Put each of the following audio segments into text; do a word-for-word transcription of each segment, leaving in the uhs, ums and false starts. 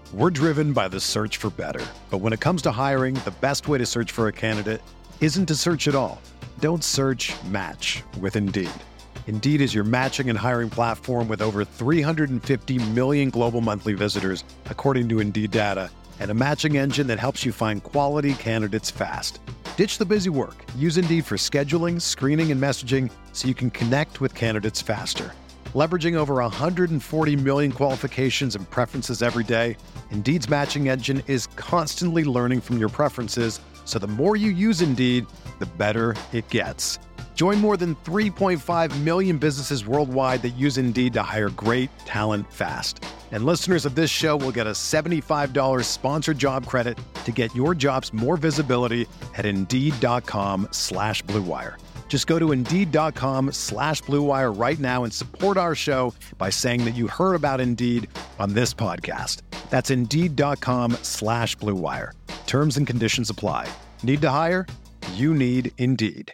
We're driven by the search for better. But when it comes to hiring, the best way to search for a candidate isn't to search at all. Don't search, match with Indeed. Indeed is your matching and hiring platform with over three hundred fifty million global monthly visitors, according to Indeed data, and a matching engine that helps you find quality candidates fast. Ditch the busy work. Use Indeed for scheduling, screening, and messaging so you can connect with candidates faster. Leveraging over one hundred forty million qualifications and preferences every day, Indeed's matching engine is constantly learning from your preferences, so the more you use Indeed, the better it gets. Join more than three point five million businesses worldwide that use Indeed to hire great talent fast. And listeners of this show will get a seventy-five dollars sponsored job credit to get your jobs more visibility at Indeed.com slash Blue Wire. Just go to Indeed.com slash Blue Wire right now and support our show by saying that you heard about Indeed on this podcast. That's Indeed.com slash Blue Wire. Terms and conditions apply. Need to hire? You need Indeed.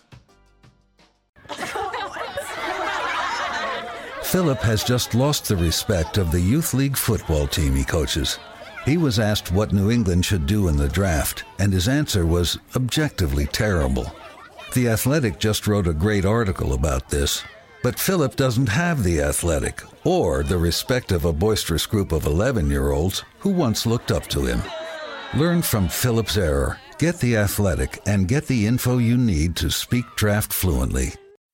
Philip has just lost the respect of the youth league football team he coaches. He was asked what New England should do in the draft, and his answer was objectively terrible. The Athletic just wrote a great article about this, but Philip doesn't have the Athletic or the respect of a boisterous group of eleven-year-olds who once looked up to him. Learn from Philip's error, get the Athletic, and get the info you need to speak draft fluently.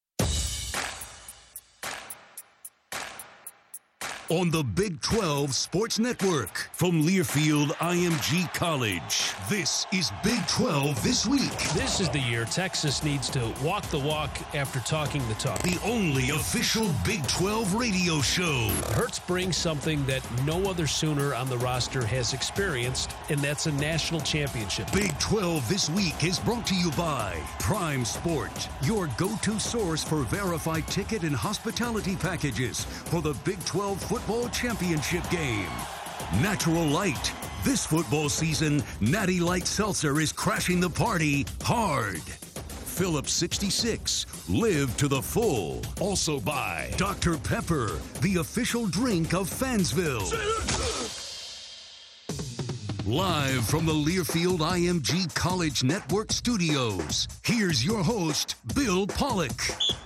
On the Big twelve Sports Network from Learfield I M G College. This is Big twelve This Week. This is the year Texas needs to walk the walk after talking the talk. The only official Big twelve radio show. Hurts brings something that no other Sooner on the roster has experienced, and that's a national championship. Big twelve This Week is brought to you by Prime Sport, your go-to source for verified ticket and hospitality packages for the Big twelve Football Championship game. Natural Light. This football season, Natty Light Seltzer is crashing the party hard. Phillips sixty-six. Live to the full. Also by Doctor Pepper, the official drink of Fansville. Live from the Learfield I M G College Network studios, here's your host, Bill Pollock.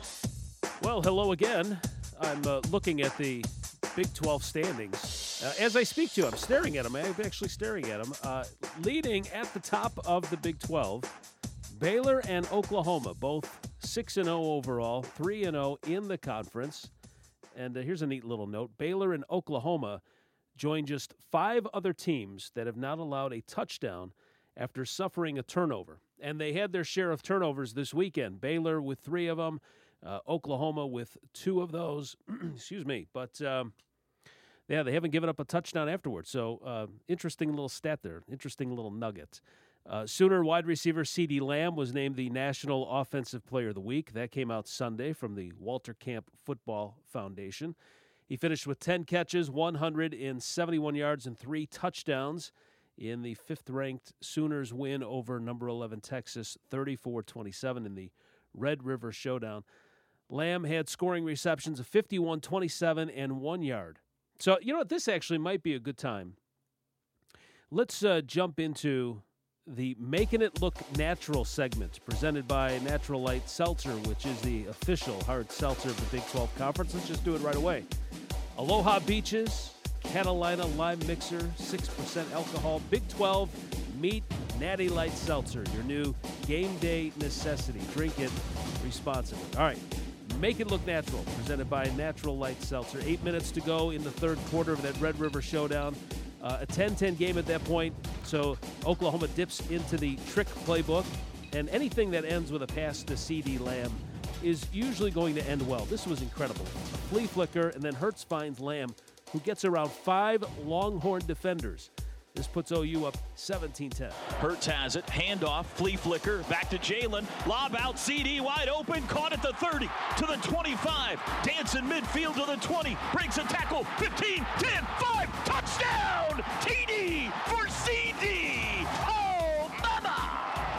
Well, hello again. I'm uh, looking at the Big twelve standings. Uh, as I speak to you, I'm staring at them. I'm actually staring at them. Uh, leading at the top of the Big twelve, Baylor and Oklahoma, both six and oh overall, three and oh in the conference. And uh, here's a neat little note. Baylor and Oklahoma join just five other teams that have not allowed a touchdown after suffering a turnover. And they had their share of turnovers this weekend. Baylor with three of them. Uh, Oklahoma with two of those, excuse me, but um, yeah, they haven't given up a touchdown afterwards. So uh, interesting little stat there, interesting little nugget. Uh, Sooner wide receiver CeeDee Lamb was named the National Offensive Player of the Week. That came out Sunday from the Walter Camp Football Foundation. He finished with ten catches, one hundred seventy-one yards, and three touchdowns in the fifth-ranked Sooners win over number eleven Texas, thirty-four twenty-seven in the Red River Showdown. Lamb had scoring receptions of fifty-one, twenty-seven, and one yard. So, you know what? This actually might be a good time. Let's uh, jump into the Making It Look Natural segment presented by Natural Light Seltzer, which is the official hard seltzer of the Big twelve Conference. Let's just do it right away. Aloha Beaches, Catalina Lime Mixer, six percent alcohol, Big twelve, meet Natty Light Seltzer, your new game day necessity. Drink it responsibly. All right. Make It Look Natural, presented by Natural Light Seltzer. Eight minutes to go in the third quarter of that Red River Showdown. Uh, a ten ten game at that point, so Oklahoma dips into the trick playbook, and anything that ends with a pass to CeeDee Lamb is usually going to end well. This was incredible. A flea flicker, and then Hurts finds Lamb, who gets around five Longhorn defenders. This puts O U up seventeen ten. Hurts has it. Handoff. Flea flicker. Back to Jalen. Lob out. CeeDee wide open. Caught at the thirty. To the twenty-five. Dancing midfield to the twenty. Breaks a tackle. fifteen. ten. five. Touchdown. T D for CeeDee. Oh, mama.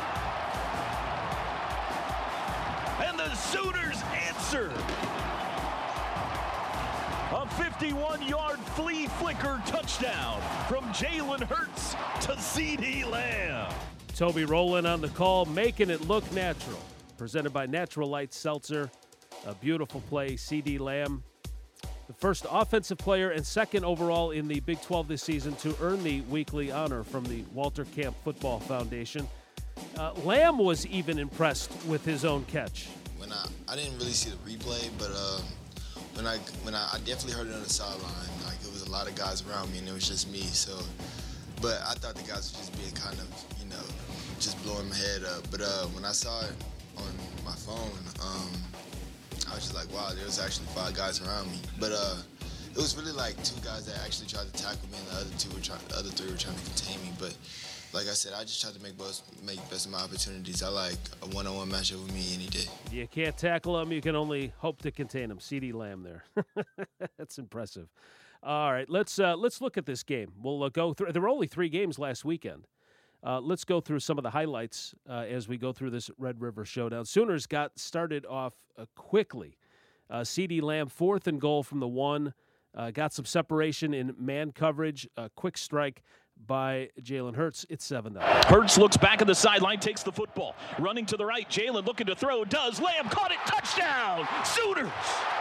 And the Sooners answer. A fifty-one yard flea flicker touchdown. touchdown from Jalen Hurts to CeeDee Lamb. Toby Rowland on the call, making it look natural. Presented by Natural Light Seltzer. A beautiful play, CeeDee Lamb. The first offensive player and second overall in the Big twelve this season to earn the weekly honor from the Walter Camp Football Foundation. Uh, Lamb was even impressed with his own catch. When I, I didn't really see the replay, but uh, when I when I, I definitely heard it on the sideline. Like, it was a lot of guys around me, and it was just me. So, but I thought the guys were just being kind of, you know, just blowing my head up. But uh, when I saw it on my phone, um, I was just like, wow, there was actually five guys around me. But uh, it was really like two guys that actually tried to tackle me, and the other two were trying, the other three were trying to contain me. But like I said, I just tried to make best, make best of my opportunities. I like a one-on-one matchup with me any day. You can't tackle him. You can only hope to contain him. CeeDee Lamb there. That's impressive. All right, let's uh, let's look at this game. We'll uh, go through. There were only three games last weekend. Uh, let's go through some of the highlights uh, as we go through this Red River Showdown. Sooners got started off uh, quickly. Uh, CeeDee Lamb, fourth and goal from the one. Uh, got some separation in man coverage. A quick strike by Jalen Hurts. It's seven to nothing. Hurts looks back at the sideline, takes the football. Running to the right, Jalen looking to throw. Does. Lamb caught it. Touchdown! Sooners!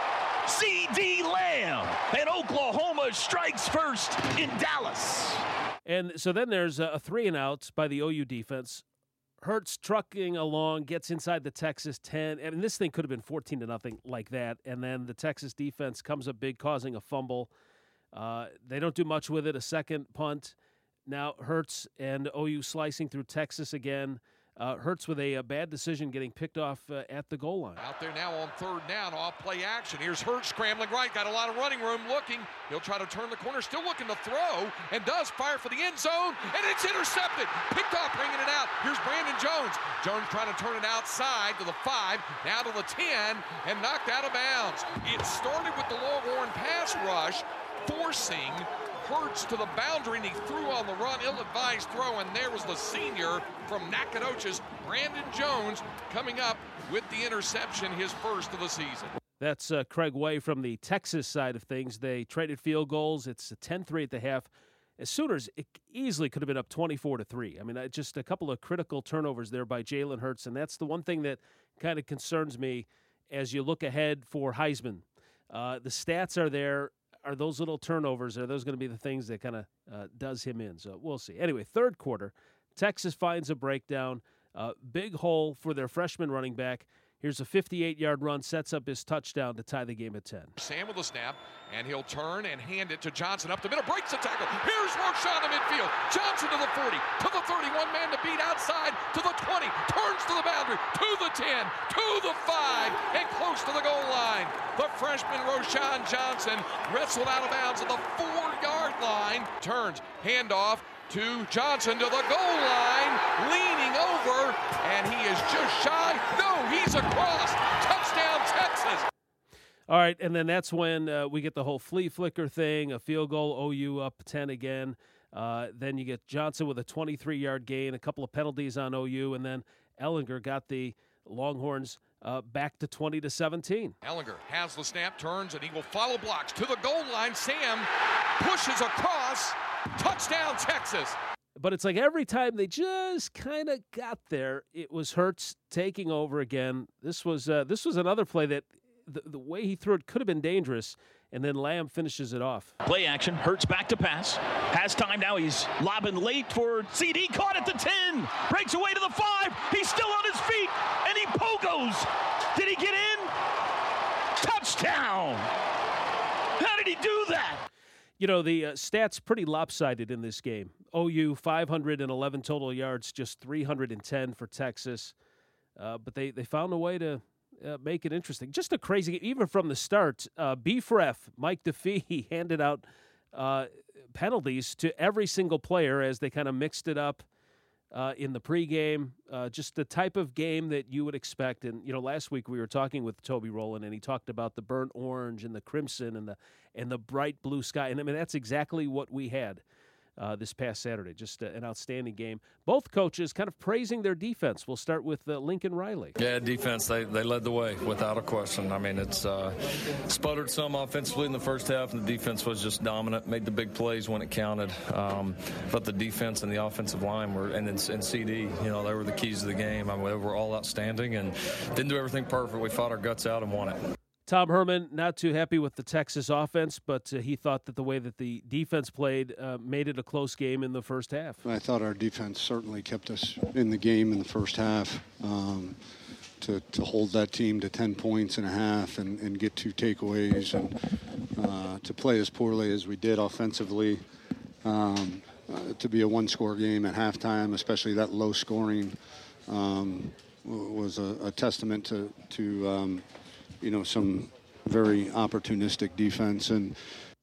CeeDee Lamb, and Oklahoma strikes first in Dallas. And so then there's a three and out by the O U defense. Hurts trucking along, gets inside the Texas ten. I mean, this thing could have been fourteen to nothing like that. And then the Texas defense comes up big, causing a fumble. Uh, they don't do much with it. A second punt. Now Hurts and O U slicing through Texas again. Uh, Hurts with a, a bad decision getting picked off uh, at the goal line. Out there now on third down, off play action. Here's Hurts scrambling right, got a lot of running room looking. He'll try to turn the corner, still looking to throw, and does fire for the end zone, and it's intercepted. Picked off, bringing it out. Here's Brandon Jones. Jones trying to turn it outside to the five, now to the ten, and knocked out of bounds. It started with the Longhorn pass rush, forcing Hurts to the boundary, and he threw on the run, ill-advised throw, and there was the senior from Nacogdoches, Brandon Jones, coming up with the interception, his first of the season. That's uh, Craig Way from the Texas side of things. They traded field goals. It's a ten three at the half. As Sooners, it easily could have been up twenty-four to three. I mean, uh, just a couple of critical turnovers there by Jalen Hurts, and that's the one thing that kind of concerns me as you look ahead for Heisman. Uh, the stats are there. Are those little turnovers, are those going to be the things that kind of uh, does him in? So we'll see. Anyway, third quarter, Texas finds a breakdown. Uh, big hole for their freshman running back. Here's a fifty-eight-yard run, sets up his touchdown to tie the game at ten. Sam with the snap, and he'll turn and hand it to Johnson up the middle, breaks the tackle. Here's Roschon in midfield. Johnson to the forty, to the thirty, one man to beat outside, to the twenty, turns to the boundary, to the ten, to the five, and close to the goal line. The freshman Roschon Johnson wrestled out of bounds at the four-yard line, turns, handoff to Johnson to the goal line, leaning over, and he is just shy. No, he's across. Touchdown, Texas. All right, and then that's when uh, we get the whole flea flicker thing, a field goal, O U up ten again. Uh, then you get Johnson with a twenty-three-yard gain, a couple of penalties on O U, and then Ellinger got the Longhorns uh, back to twenty to seventeen. Ellinger has the snap, turns, and he will follow blocks to the goal line. Sam pushes across. Touchdown, Texas. But it's like every time they just kind of got there, it was Hurts taking over again. This was uh, this was another play that the, the way he threw it could have been dangerous, and then Lamb finishes it off. Play action, Hurts back to pass. Has time now, he's lobbing late for CeeDee, caught at the ten, breaks away to the five, he's still on his feet, and he pogos. Did he get in? Touchdown! How did he do that? You know, the uh, stats pretty lopsided in this game. O U, five hundred eleven total yards, just three hundred ten for Texas. Uh, but they, they found a way to uh, make it interesting. Just a crazy game. Even from the start, uh, B F R E F, Mike DeFee, handed out uh, penalties to every single player as they kind of mixed it up uh, in the pregame. Uh, just the type of game that you would expect. And, you know, last week we were talking with Toby Rowland, and he talked about the burnt orange and the crimson and the and the bright blue sky. And, I mean, that's exactly what we had. uh, this past Saturday. Just uh, an outstanding game. Both coaches kind of praising their defense. We'll start with uh, Lincoln Riley. Yeah, defense, they, they led the way without a question. I mean, it's uh, sputtered some offensively in the first half, and the defense was just dominant, made the big plays when it counted. Um, but the defense and the offensive line were, and, and C D, you know, they were the keys to the game. I mean, they were all outstanding and didn't do everything perfect. We fought our guts out and won it. Tom Herman, not too happy with the Texas offense, but uh, he thought that the way that the defense played uh, made it a close game in the first half. I thought our defense certainly kept us in the game in the first half. Um, to, to hold that team to ten points and a half and, and get two takeaways and uh, to play as poorly as we did offensively, um, uh, to be a one-score game at halftime, especially that low scoring, um, was a, a testament to, to um, you know, some very opportunistic defense. And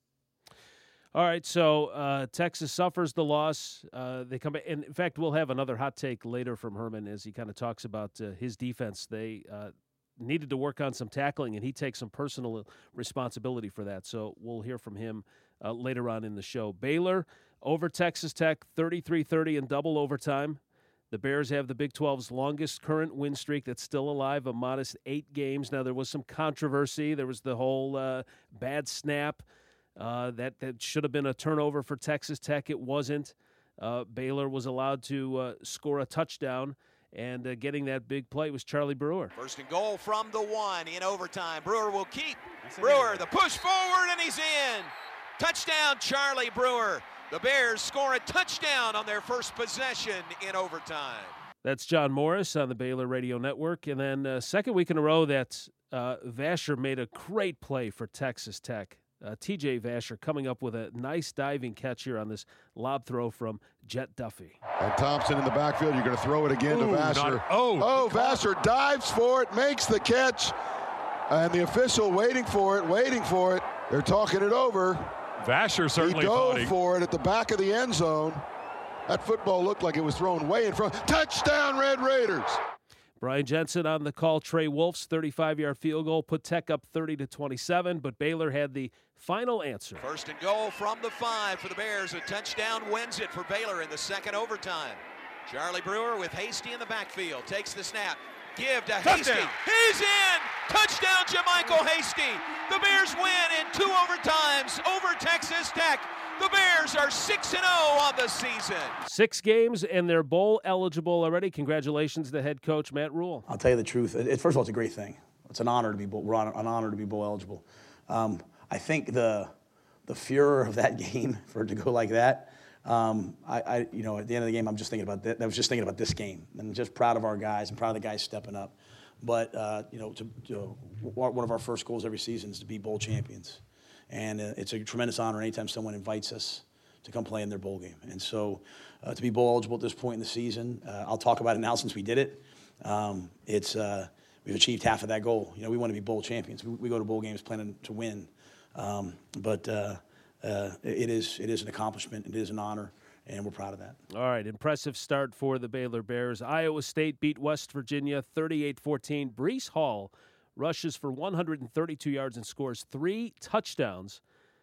all right, so uh, Texas suffers the loss. Uh, they come back, and in fact, we'll have another hot take later from Herman as he kind of talks about uh, his defense. They uh, needed to work on some tackling, and he takes some personal responsibility for that. So we'll hear from him uh, later on in the show. Baylor over Texas Tech, thirty-three thirty in double overtime. The Bears have the Big twelve's longest current win streak that's still alive, a modest eight games. Now, there was some controversy. There was the whole uh, bad snap. Uh, that, that should have been a turnover for Texas Tech. It wasn't. Uh, Baylor was allowed to uh, score a touchdown, and uh, getting that big play was Charlie Brewer. First and goal from the one in overtime. Brewer will keep. Brewer, the push forward, and he's in. Touchdown, Charlie Brewer. The Bears score a touchdown on their first possession in overtime. That's John Morris on the Baylor Radio Network. And then uh, second week in a row that uh, Vasher made a great play for Texas Tech. Uh, T J Vasher coming up with a nice diving catch here on this lob throw from Jet Duffy. And Thompson in the backfield. You're going to throw it again Ooh, to Vasher. Not, oh, oh Vasher dives for it, makes the catch. And the official waiting for it, waiting for it. They're talking it over. Vasher certainly he dove thought he... for it at the back of the end zone. That football looked like it was thrown way in front. Touchdown, Red Raiders. Brian Jensen on the call. Trey Wolf's thirty-five-yard field goal put Tech up thirty to twenty-seven, but Baylor had the final answer. First and goal from the five for the Bears. A touchdown wins it for Baylor in the second overtime. Charlie Brewer with Hasty in the backfield. Takes the snap. Give to Touchdown. Hasty. He's in. Touchdown, JaMychal Hasty. The Bears win in two overtimes over Texas Tech. The Bears are six and oh on the season. Six games, and they're bowl eligible already. Congratulations to head coach Matt Rule. I'll tell you the truth. It, first of all, it's a great thing. It's an honor to be bowl, we're on, an honor to be bowl eligible. Um, I think the the furor of that game, for it to go like that, um, I, I you know at the end of the game, I'm just thinking about that. I was just thinking about this game, and just proud of our guys and proud of the guys stepping up. But uh, you know, to, to one of our first goals every season is to be bowl champions. And uh, it's a tremendous honor anytime someone invites us to come play in their bowl game. And so uh, to be bowl eligible at this point in the season, uh, I'll talk about it now since we did it. Um, it's uh, we've achieved half of that goal. You know, we want to be bowl champions. We, we go to bowl games planning to win. Um, but uh, uh, it is it is an accomplishment. It is an honor, and we're proud of that. All right, impressive start for the Baylor Bears. Iowa State beat West Virginia thirty-eight fourteen. Breece Hall rushes for one hundred thirty-two yards and scores three touchdowns.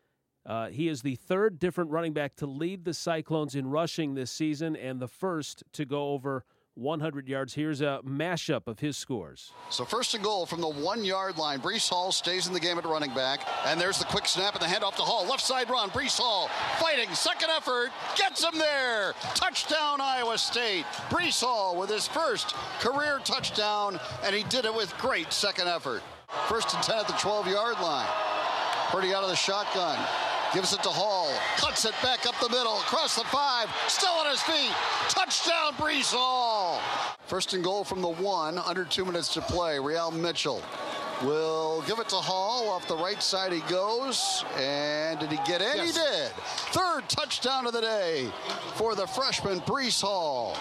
Uh, he is the third different running back to lead the Cyclones in rushing this season and the first to go over one hundred yards. Here's a mashup of his scores. So first and goal from the one-yard line. Breece Hall stays in the game at running back. And there's the quick snap and the handoff to Hall. Left side run. Breece Hall fighting. Second effort. Gets him there. Touchdown, Iowa State. Breece Hall with his first career touchdown. And he did it with great second effort. First and ten at the twelve-yard line. Purdy out of the shotgun. Gives it to Hall. Cuts it back up the middle. Across the five. Still on his feet. Touchdown, Breece Hall. First and goal from the one. Under two minutes to play. Real Mitchell will give it to Hall. Off the right side he goes. And did he get in? Yes. He did. Third touchdown of the day for the freshman, Breece Hall.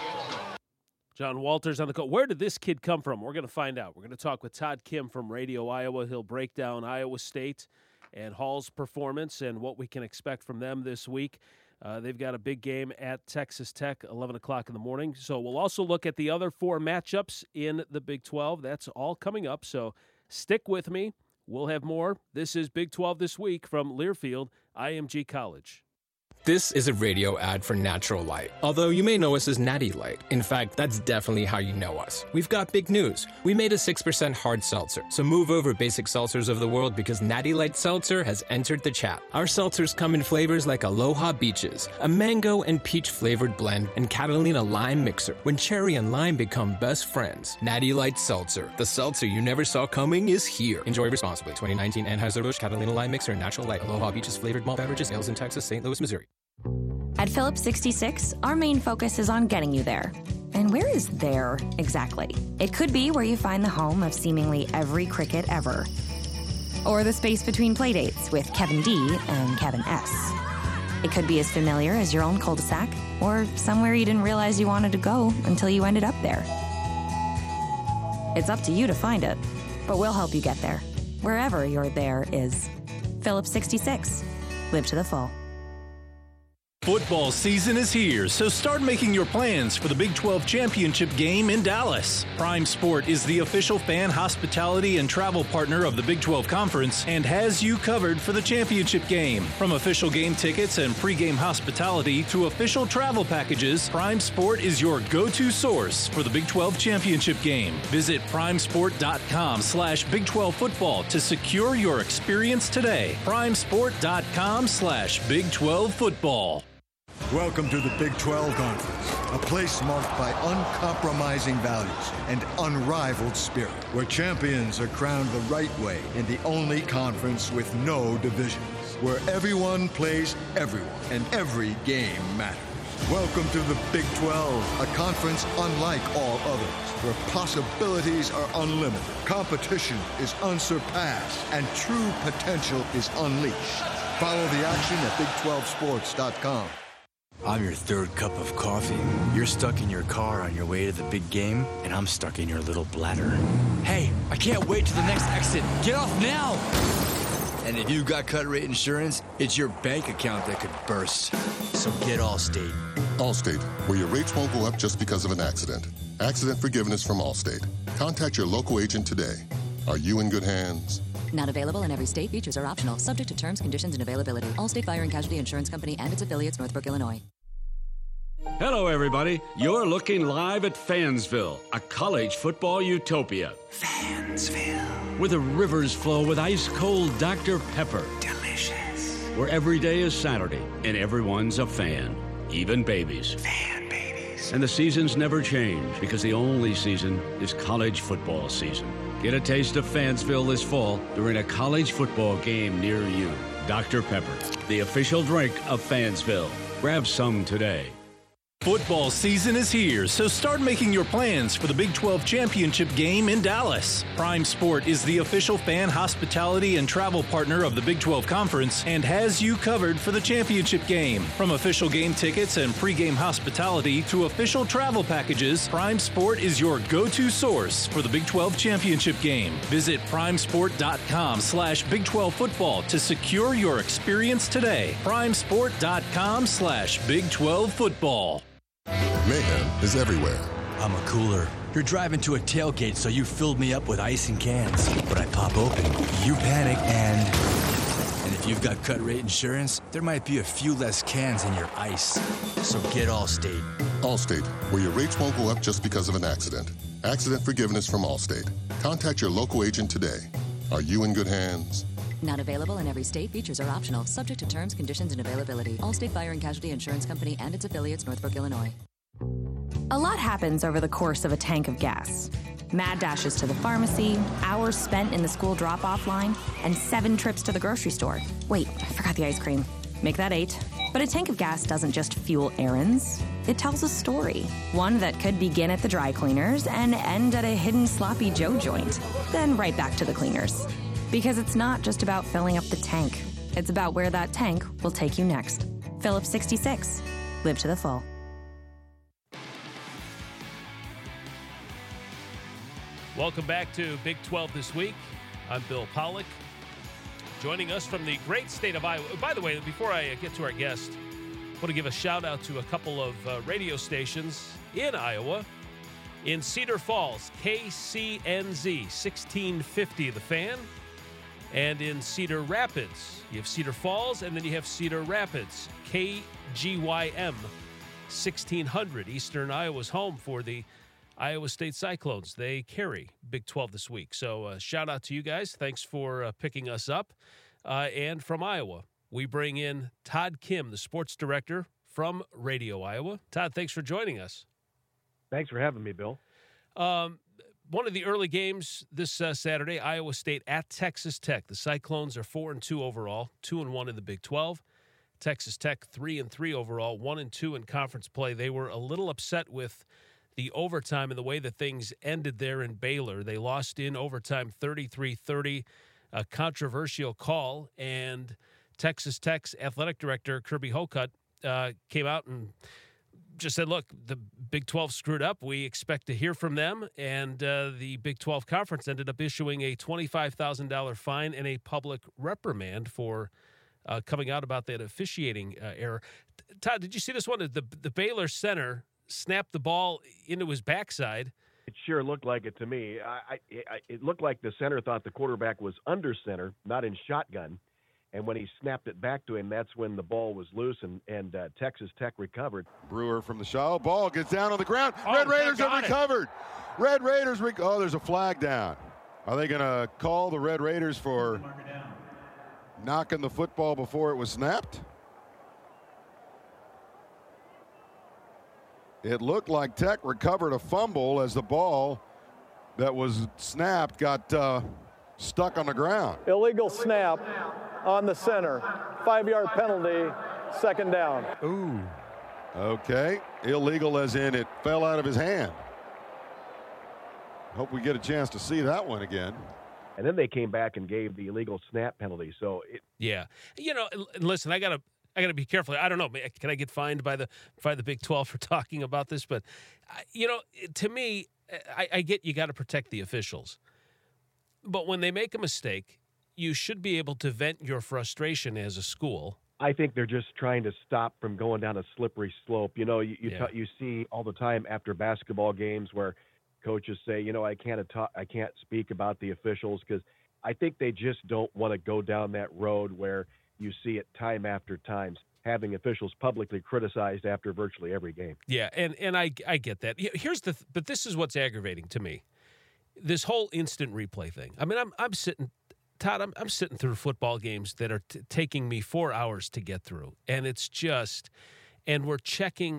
John Walters on the call. Where did this kid come from? We're going to find out. We're going to talk with Todd Kim from Radio Iowa. He'll break down Iowa State and Hall's performance and what we can expect from them this week. Uh, they've got a big game at Texas Tech, eleven o'clock in the morning. So we'll also look at the other four matchups in the Big twelve. That's all coming up, so stick with me. We'll have more. This is Big twelve This Week from Learfield, I M G College. This is a radio ad for Natural Light, although you may know us as Natty Light. In fact, that's definitely how you know us. We've got big news. We made a six percent hard seltzer, so move over basic seltzers of the world because Natty Light Seltzer has entered the chat. Our seltzers come in flavors like Aloha Beaches, a mango and peach flavored blend, and Catalina Lime Mixer, when cherry and lime become best friends. Natty Light Seltzer, the seltzer you never saw coming, is here. Enjoy responsibly. twenty nineteen Anheuser-Busch Catalina Lime Mixer and Natural Light Aloha Beaches flavored malt beverages, sales in Texas, Saint Louis, Missouri. At Phillips sixty-six, our main focus is on getting you there. And where is there exactly? It could be where you find the home of seemingly every cricket ever. Or the space between playdates with Kevin D and Kevin S. It could be as familiar as your own cul-de-sac, or somewhere you didn't realize you wanted to go until you ended up there. It's up to you to find it, but we'll help you get there. Wherever your there is. Phillips sixty-six. Live to the full. Football season is here, so start making your plans for the Big twelve Championship game in Dallas. Prime Sport is the official fan hospitality and travel partner of the Big twelve Conference and has you covered for the championship game. From official game tickets and pregame hospitality to official travel packages, Prime Sport is your go-to source for the Big twelve Championship game. Visit primesport.com slash Big 12 football to secure your experience today. primesport.com slash Big 12 football. Welcome to the Big twelve Conference, a place marked by uncompromising values and unrivaled spirit, where champions are crowned the right way in the only conference with no divisions, where everyone plays everyone and every game matters. Welcome to the Big twelve, a conference unlike all others, where possibilities are unlimited, competition is unsurpassed, and true potential is unleashed. Follow the action at big twelve sports dot com. I'm your third cup of coffee. You're stuck in your car on your way to the big game, and I'm stuck in your little bladder. Hey, I can't wait to the next exit. Get off now! And if you've got cut rate insurance, it's your bank account that could burst. So get Allstate. Allstate, where your rates won't go up just because of an accident. Accident forgiveness from Allstate. Contact your local agent today. Are you in good hands? Not available in every state. Features are optional, subject to terms, conditions, and availability. Allstate Fire and Casualty Insurance Company and its affiliates, Northbrook, Illinois. Hello, everybody. You're looking live at Fansville, a college football utopia. Fansville. Where the rivers flow with ice-cold Doctor Pepper. Delicious. Where every day is Saturday, and everyone's a fan, even babies. Fan babies. And the seasons never change, because the only season is college football season. Get a taste of Fansville this fall during a college football game near you. Doctor Pepper, the official drink of Fansville. Grab some today. Football season is here, so start making your plans for the Big twelve Championship game in Dallas. Prime Sport is the official fan hospitality and travel partner of the Big twelve Conference and has you covered for the championship game. From official game tickets and pregame hospitality to official travel packages, Prime Sport is your go-to source for the Big twelve Championship game. Visit primesport.com slash Big 12 football to secure your experience today. primesport.com slash Big 12 football. Mayhem is everywhere. I'm a cooler. You're driving to a tailgate, so you filled me up with ice and cans. But I pop open, you panic, and... And if you've got cut rate insurance, there might be a few less cans in your ice. So get Allstate. Allstate, where your rates won't go up just because of an accident. Accident forgiveness from Allstate. Contact your local agent today. Are you in good hands? Not available in every state. Features are optional, subject to terms, conditions, and availability. Allstate Fire and Casualty Insurance Company and its affiliates, Northbrook, Illinois. A lot happens over the course of a tank of gas. Mad dashes to the pharmacy, hours spent in the school drop-off line, and seven trips to the grocery store. Wait, I forgot the ice cream. Make that eight. But a tank of gas doesn't just fuel errands. It tells a story. One that could begin at the dry cleaners and end at a hidden Sloppy Joe joint. Then right back to the cleaners. Because it's not just about filling up the tank. It's about where that tank will take you next. Phillips sixty-six. Live to the full. Welcome back to Big twelve This Week. I'm Bill Pollock. Joining us from the great state of Iowa. By the way, before I get to our guest, I want to give a shout out to a couple of uh, radio stations in Iowa. In Cedar Falls, K C N Z, sixteen fifty The Fan. And in Cedar Rapids, you have Cedar Falls, and then you have Cedar Rapids, K G Y M sixteen hundred. Eastern Iowa's home for the Iowa State Cyclones. They carry Big twelve this week. So uh, shout out to you guys. Thanks for uh, picking us up. Uh, and from Iowa, we bring in Todd Kim, the sports director from Radio Iowa. Todd, thanks for joining us. Thanks for having me, Bill. Um, one of the early games this uh, Saturday, Iowa State at Texas Tech. The Cyclones are four and two overall, two and one in the Big twelve. Texas Tech three and three overall, one and two in conference play. They were a little upset with the overtime and the way that things ended there in Baylor. They lost in overtime thirty-three thirty, a controversial call, and Texas Tech's athletic director, Kirby Hocutt, uh, came out and just said, look, the Big twelve screwed up. We expect to hear from them, and uh, the Big twelve Conference ended up issuing a twenty-five thousand dollars fine and a public reprimand for uh, coming out about that officiating uh, error. Todd, did you see this one? The, the Baylor center snapped the ball into his backside. It sure looked like it to me. I, I, it looked like the center thought the quarterback was under center, not in shotgun. And when he snapped it back to him, that's when the ball was loose, and, and uh, Texas Tech recovered. Brewer from the shot. Ball gets down on the ground. Oh, Red Raiders have it. recovered. Red Raiders. Rec- oh, there's a flag down. Are they going to call the Red Raiders for knocking the football before it was snapped? It looked like Tech recovered a fumble as the ball that was snapped got uh, stuck on the ground. Illegal snap on the center. Five-yard penalty, second down. Ooh. Okay. Illegal as in it fell out of his hand. Hope we get a chance to see that one again. And then they came back and gave the illegal snap penalty. So it, yeah, you know, listen, I gotta, I gotta be careful. I don't know, can I get fined by the by the Big twelve for talking about this? But you know, to me, I, I get you got to protect the officials, but when they make a mistake, you should be able to vent your frustration as a school. I think they're just trying to stop from going down a slippery slope. You know, you you, Yeah. t- you see all the time after basketball games where coaches say, you know, I can't atta- I can't speak about the officials, because I think they just don't want to go down that road where you see it time after time, having officials publicly criticized after virtually every game. Yeah, and and I I get that. Here's the th- but this is what's aggravating to me. This whole instant replay thing. I mean, I'm I'm sitting Todd, I'm I'm sitting through football games that are t- taking me four hours to get through, and it's just and we're checking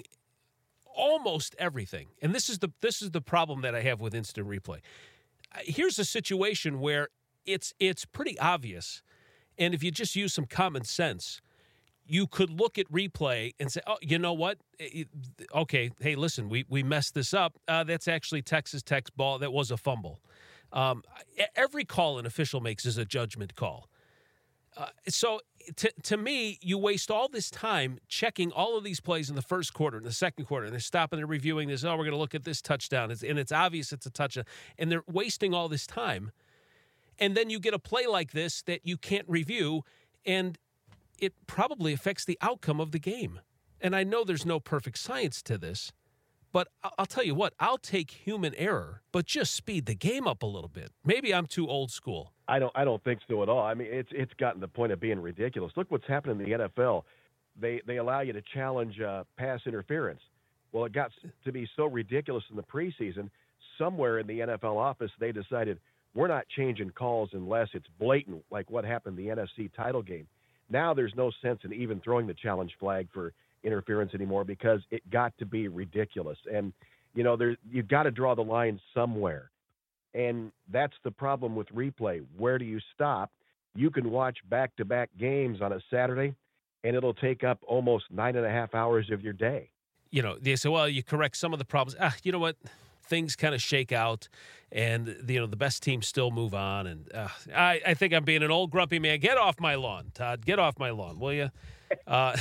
almost everything. And this is the this is the problem that I have with instant replay. Here's a situation where it's it's pretty obvious, and if you just use some common sense, you could look at replay and say, oh, you know what? Okay, hey, listen, we, we messed this up. Uh, that's actually Texas Tech's ball. That was a fumble. Um, every call an official makes is a judgment call. Uh, so to, to me, you waste all this time checking all of these plays in the first quarter, in the second quarter, and they're stopping and reviewing this. Oh, we're going to look at this touchdown. It's, and it's obvious it's a touchdown. And they're wasting all this time. And then you get a play like this that you can't review, and it probably affects the outcome of the game. And I know there's no perfect science to this, but I'll tell you what, I'll take human error, but just speed the game up a little bit. Maybe I'm too old school. I don't I don't think so at all. I mean, it's it's gotten to the point of being ridiculous. Look what's happening in the N F L. They they allow you to challenge uh, pass interference. Well, it got to be so ridiculous in the preseason, somewhere in the N F L office, they decided we're not changing calls unless it's blatant, like what happened in the N F C title game. Now there's no sense in even throwing the challenge flag for interference anymore because it got to be ridiculous. And, you know, there you've got to draw the line somewhere. And that's the problem with replay. Where do you stop? You can watch back-to-back games on a Saturday, and it'll take up almost nine and a half hours of your day. You know, they say, well, you correct some of the problems. Ah, you know what? Things kind of shake out, and, you know, the best teams still move on. And uh, I, I think I'm being an old grumpy man. Get off my lawn, Todd. Get off my lawn, will you? Uh,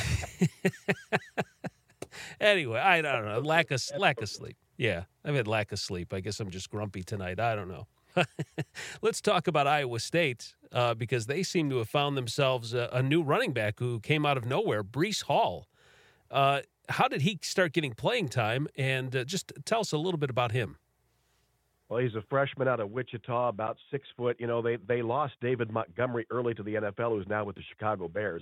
anyway, I don't know. Lack of, lack of sleep. Yeah, I've had lack of sleep. I guess I'm just grumpy tonight. I don't know. Let's talk about Iowa State uh, because they seem to have found themselves a, a new running back who came out of nowhere, Breece Hall. Uh, how did he start getting playing time? And uh, just tell us a little bit about him. Well, he's a freshman out of Wichita, about six foot. You know, they, they lost David Montgomery early to the N F L, who's now with the Chicago Bears.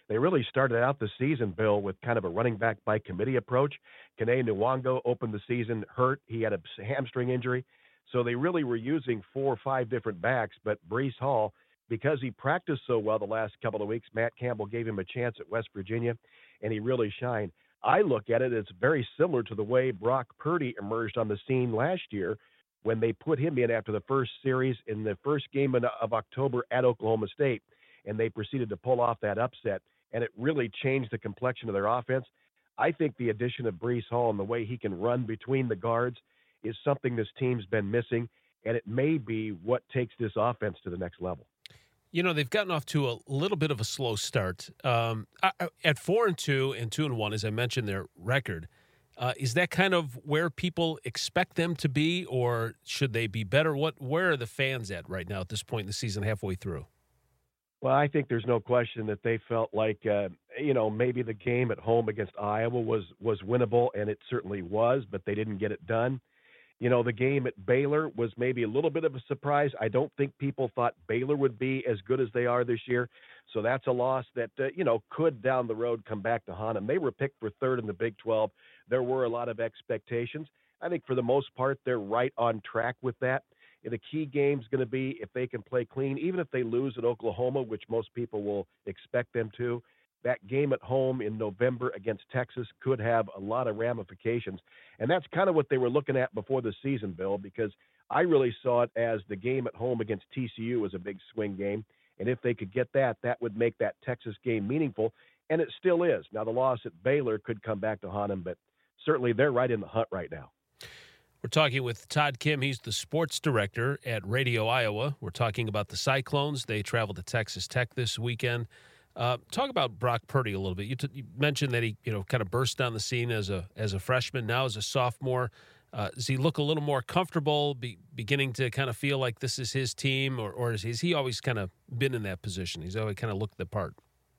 They really started out the season, Bill, with kind of a running back by committee approach. Kene Nwango opened the season hurt. He had a hamstring injury. So they really were using four or five different backs, but Breece Hall, because he practiced so well the last couple of weeks, Matt Campbell gave him a chance at West Virginia, and he really shined. I look at it, it's very similar to the way Brock Purdy emerged on the scene last year when they put him in after the first series in the first game of October at Oklahoma State, and they proceeded to pull off that upset, and it really changed the complexion of their offense. I think the addition of Breece Hall and the way he can run between the guards is something this team's been missing, and it may be what takes this offense to the next level. You know, they've gotten off to a little bit of a slow start. Um, at four and two and two and one, as I mentioned, their record, uh, is that kind of where people expect them to be, or should they be better? What, where are the fans at right now at this point in the season, halfway through? Well, I think there's no question that they felt like, uh, you know, maybe the game at home against Iowa was was winnable, and it certainly was, but they didn't get it done. You know, the game at Baylor was maybe a little bit of a surprise. I don't think people thought Baylor would be as good as they are this year. So that's a loss that, uh, you know, could down the road come back to haunt them. They were picked for third in the Big twelve. There were a lot of expectations. I think for the most part, they're right on track with that. And the key game is going to be if they can play clean, even if they lose at Oklahoma, which most people will expect them to. That game at home in November against Texas could have a lot of ramifications. And that's kind of what they were looking at before the season, Bill, because I really saw it as the game at home against T C U was a big swing game. And if they could get that, that would make that Texas game meaningful. And it still is. Now, the loss at Baylor could come back to haunt them, but certainly they're right in the hunt right now. We're talking with Todd Kim. He's the sports director at Radio Iowa. We're talking about the Cyclones. They travel to Texas Tech this weekend. Uh, talk about Brock Purdy a little bit. You, t- you mentioned that he, you know, kind of burst on the scene as a as a freshman. Now as a sophomore, uh, does he look a little more comfortable, be, beginning to kind of feel like this is his team, or or is he, has he always kind of been in that position? He's always kind of looked the part.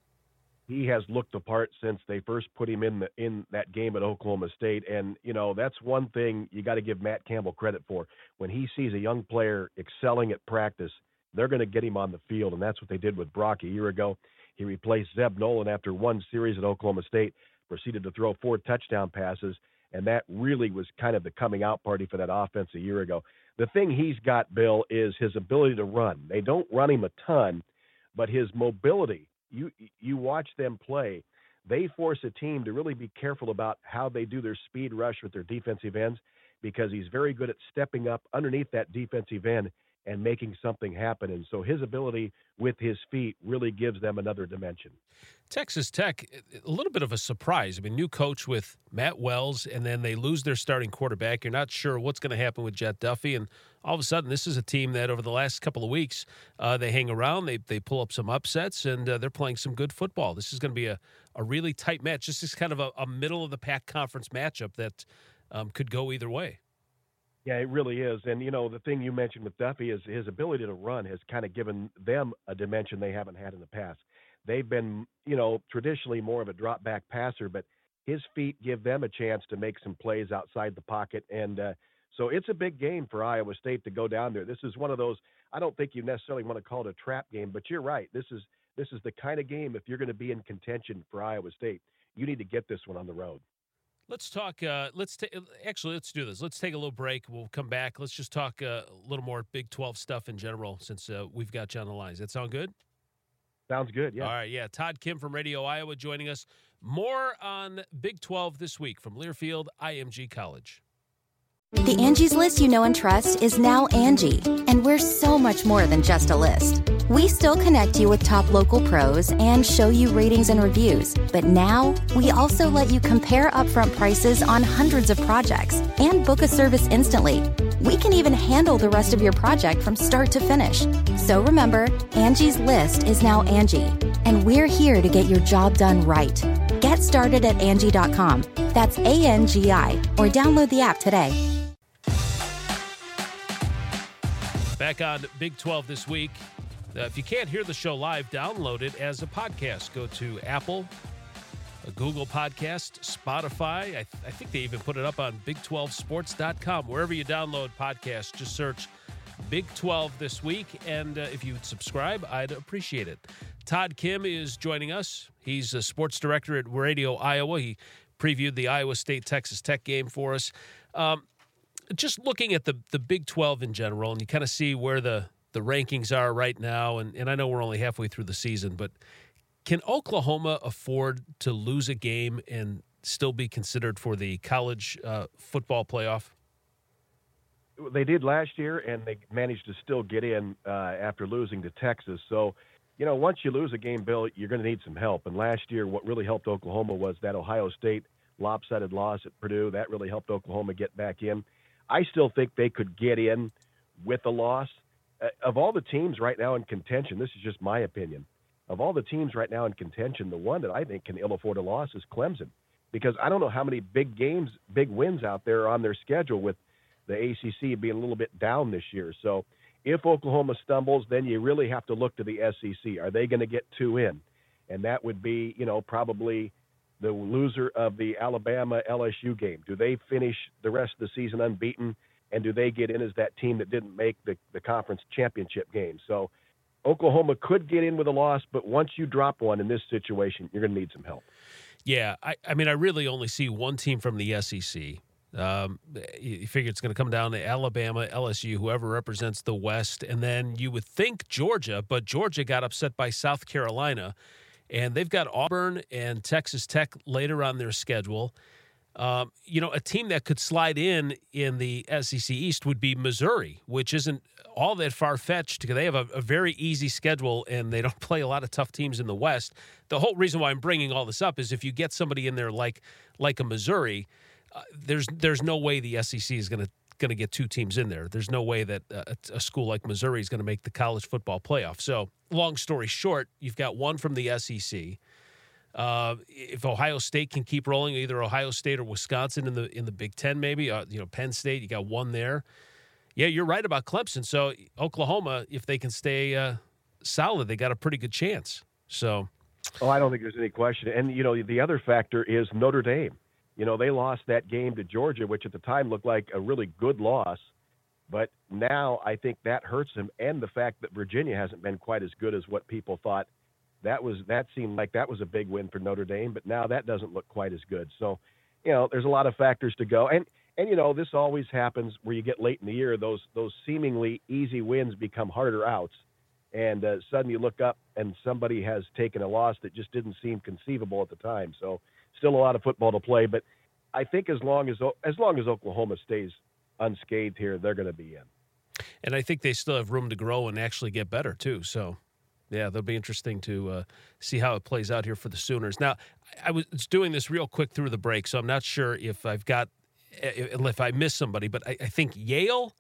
He has looked the part since they first put him in the, in that game at Oklahoma State, and you know that's one thing you got to give Matt Campbell credit for. When he sees a young player excelling at practice, they're going to get him on the field, and that's what they did with Brock a year ago. He replaced Zeb Nolan after one series at Oklahoma State, proceeded to throw four touchdown passes, and that really was kind of the coming out party for that offense a year ago. The thing he's got, Bill, is his ability to run. They don't run him a ton, but his mobility, you you watch them play, they force a team to really be careful about how they do their speed rush with their defensive ends, because he's very good at stepping up underneath that defensive end and making something happen. And so his ability with his feet really gives them another dimension. Texas Tech, a little bit of a surprise. I mean, new coach with Matt Wells, and then they lose their starting quarterback. You're not sure what's going to happen with Jet Duffy. And all of a sudden, this is a team that over the last couple of weeks, uh, they hang around, they they pull up some upsets, and uh, they're playing some good football. This is going to be a, a really tight match. This is kind of a, a middle-of-the-pack conference matchup that um, could go either way. Yeah, it really is. And, you know, the thing you mentioned with Duffy is his ability to run has kind of given them a dimension they haven't had in the past. They've been, you know, traditionally more of a drop back passer, but his feet give them a chance to make some plays outside the pocket. And uh, so it's a big game for Iowa State to go down there. This is one of those, I don't think you necessarily want to call it a trap game, but you're right. This is, this is the kind of game, if you're going to be in contention for Iowa State, you need to get this one on the road. Let's talk. Uh, let's ta- actually let's do this. Let's take a little break. We'll come back. Let's just talk uh, a little more Big twelve stuff in general, since uh, we've got you on the line. Does that sound good? Sounds good. Yeah. All right. Yeah. Todd Kim from Radio Iowa joining us. More on Big twelve this week from Learfield I M G College. The Angie's List you know and trust is now Angie, and we're so much more than just a list. We still connect you with top local pros and show you ratings and reviews, but now we also let you compare upfront prices on hundreds of projects and book a service instantly. We can even handle the rest of your project from start to finish. So remember, Angie's List is now Angie, and we're here to get your job done right. Get started at Angie dot com. That's A N G I, or download the app today. Back on Big twelve this week. Uh, if you can't hear the show live, download it as a podcast. Go to Apple, a Google Podcast, Spotify. I, th- I think they even put it up on big twelve sports dot com. Wherever you download podcasts, just search Big twelve this week. And uh, if you would subscribe, I'd appreciate it. Todd Kim is joining us. He's a sports director at Radio Iowa. He previewed the Iowa State-Texas Tech game for us. Um, just looking at the, the Big twelve in general, and you kind of see where the, the rankings are right now, and, and I know we're only halfway through the season, but can Oklahoma afford to lose a game and still be considered for the college uh, football playoff? They did last year, and they managed to still get in uh, after losing to Texas. So, you know, once you lose a game, Bill, you're going to need some help. And last year, what really helped Oklahoma was that Ohio State lopsided loss at Purdue. That really helped Oklahoma get back in. I still think they could get in with a loss. Uh, of all the teams right now in contention, this is just my opinion, of all the teams right now in contention, the one that I think can ill afford a loss is Clemson, because I don't know how many big games, big wins out there are on their schedule, with the A C C being a little bit down this year. So if Oklahoma stumbles, then you really have to look to the S E C. Are they going to get two in? And that would be, you know, probably the loser of the Alabama L S U game. Do they finish the rest of the season unbeaten, and do they get in as that team that didn't make the, the conference championship game? So Oklahoma could get in with a loss, but once you drop one in this situation, you're going to need some help. Yeah, I, I mean, I really only see one team from the S E C. Um, you figure it's going to come down to Alabama, L S U, whoever represents the West, and then you would think Georgia, but Georgia got upset by South Carolina, and they've got Auburn and Texas Tech later on their schedule. Um, you know, a team that could slide in in the S E C East would be Missouri, which isn't all that far-fetched because they have a, a very easy schedule and they don't play a lot of tough teams in the West. The whole reason why I'm bringing all this up is if you get somebody in there like like a Missouri, uh, there's there's no way the S E C is going to going to get two teams in there. There's no way that a, a school like Missouri is going to make the college football playoff. So, long story short, you've got one from the S E C. Uh, if Ohio State can keep rolling, either Ohio State or Wisconsin in the in the Big Ten, maybe uh, you know Penn State, you got one there. Yeah, you're right about Clemson. So Oklahoma, if they can stay uh, solid, they got a pretty good chance. So, oh, I don't think there's any question. And you know, the other factor is Notre Dame. You know, they lost that game to Georgia, which at the time looked like a really good loss. But now I think that hurts them, and the fact that Virginia hasn't been quite as good as what people thought. That was that seemed like that was a big win for Notre Dame, but now that doesn't look quite as good. So, you know, there's a lot of factors to go. And and you know, this always happens where you get late in the year, those those seemingly easy wins become harder outs. And uh, suddenly you look up and somebody has taken a loss that just didn't seem conceivable at the time. So, still a lot of football to play, but I think as long as as long as Oklahoma stays unscathed here, they're going to be in. And I think they still have room to grow and actually get better too. So, yeah, that'll be interesting to uh, see how it plays out here for the Sooners. Now, I was doing this real quick through the break, so I'm not sure if I've got if I missed somebody, but I, I think Yale,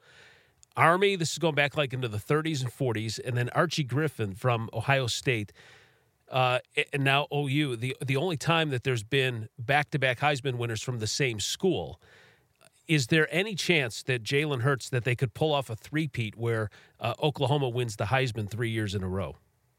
Army. This is going back like into the thirties and forties, and then Archie Griffin from Ohio State. Uh, and now O U, the the only time that there's been back-to-back Heisman winners from the same school. Is there any chance that Jalen Hurts, that they could pull off a three-peat where uh, Oklahoma wins the Heisman three years in a row?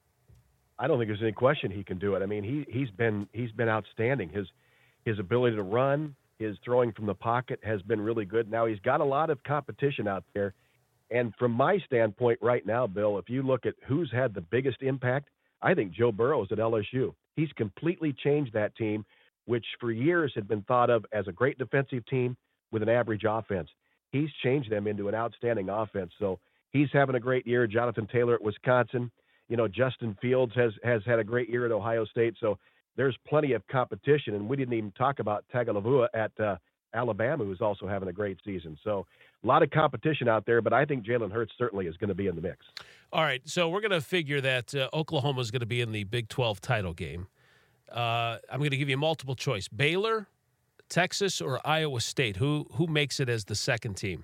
I don't think there's any question he can do it. I mean, he he's been he's been outstanding. His his ability to run, his throwing from the pocket has been really good. Now he's got a lot of competition out there, and from my standpoint right now, Bill, if you look at who's had the biggest impact, I think Joe Burrow is at L S U. He's completely changed that team, which for years had been thought of as a great defensive team with an average offense. He's changed them into an outstanding offense. So he's having a great year. Jonathan Taylor at Wisconsin. You know, Justin Fields has, has had a great year at Ohio State. So there's plenty of competition. And we didn't even talk about Tagovailoa at uh, Alabama, who's also having a great season. So a lot of competition out there, but I think Jalen Hurts certainly is going to be in the mix. All right, so we're going to figure that uh, Oklahoma is going to be in the Big twelve title game. Uh, I'm going to give you multiple choice. Baylor, Texas, or Iowa State? Who who makes it as the second team?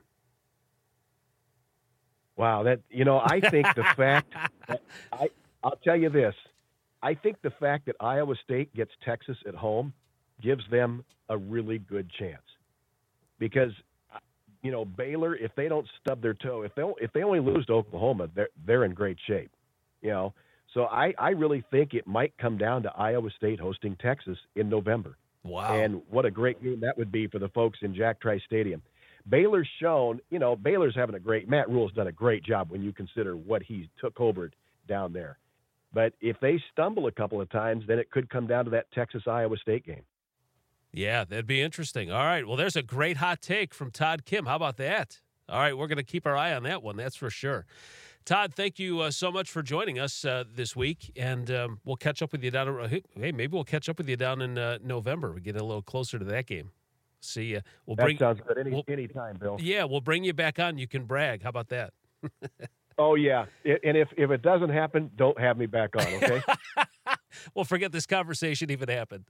Wow, that you know, I think the fact that I I'll tell you this. I think the fact that Iowa State gets Texas at home gives them a really good chance. Because you know, Baylor, if they don't stub their toe, if they if they only lose to Oklahoma, they're they're in great shape. You know. So I, I really think it might come down to Iowa State hosting Texas in November. Wow. And what a great game that would be for the folks in Jack Trice Stadium. Baylor's shown, you know, Baylor's having a great, Matt Rule's done a great job when you consider what he took over down there. But if they stumble a couple of times, then it could come down to that Texas-Iowa State game. Yeah, that'd be interesting. All right, well, there's a great hot take from Todd Kim. How about that? All right, we're going to keep our eye on that one, that's for sure. Todd, thank you uh, so much for joining us uh, this week, and um, we'll catch up with you down. Uh, hey, maybe we'll catch up with you down in uh, November. We get a little closer to that game. See you. We'll that bring, sounds good. Any we'll, any time, Bill. Yeah, we'll bring you back on. You can brag. How about that? Oh yeah, it, and if if it doesn't happen, don't have me back on. Okay. We'll forget this conversation even happened.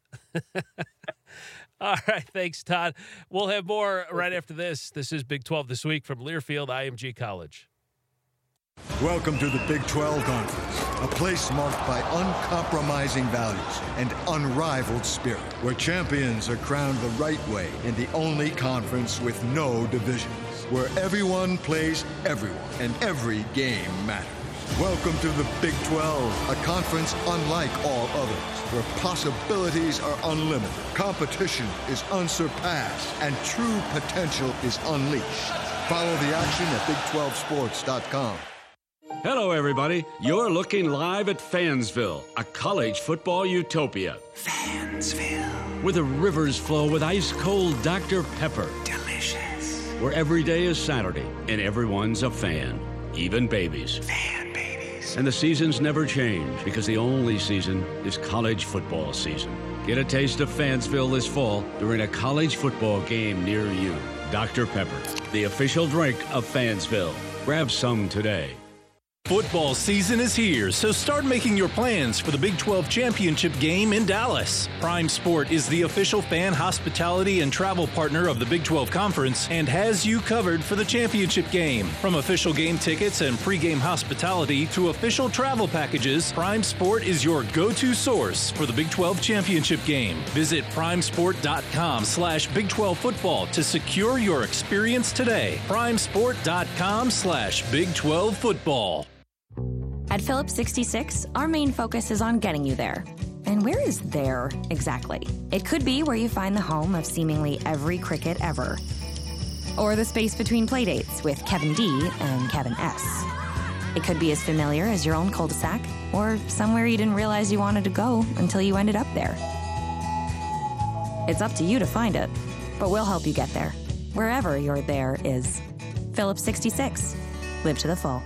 All right, thanks, Todd. We'll have more right after this. This is Big twelve This Week from Learfield I M G College. Welcome to the Big twelve Conference, a place marked by uncompromising values and unrivaled spirit, where champions are crowned the right way in the only conference with no divisions, where everyone plays everyone and every game matters. Welcome to the Big twelve, a conference unlike all others, where possibilities are unlimited, competition is unsurpassed, and true potential is unleashed. Follow the action at big twelve sports dot com. Hello, everybody. You're looking live at Fansville, a college football utopia. Fansville. Where the rivers flow with ice-cold Doctor Pepper. Delicious. Where every day is Saturday, and everyone's a fan, even babies. Fan babies. And the seasons never change, because the only season is college football season. Get a taste of Fansville this fall during a college football game near you. Doctor Pepper, the official drink of Fansville. Grab some today. Football season is here, so start making your plans for the Big twelve Championship game in Dallas. Prime Sport is the official fan hospitality and travel partner of the Big twelve Conference and has you covered for the championship game. From official game tickets and pregame hospitality to official travel packages, Prime Sport is your go-to source for the Big twelve Championship game. Visit primesport.com slash Big 12 football to secure your experience today. primesport.com slash Big 12 football. At Phillips sixty-six, our main focus is on getting you there. And where is there exactly? It could be where you find the home of seemingly every cricket ever. Or the space between playdates with Kevin D and Kevin S. It could be as familiar as your own cul-de-sac, or somewhere you didn't realize you wanted to go until you ended up there. It's up to you to find it, but we'll help you get there. Wherever your there is. Phillips sixty-six. Live to the full.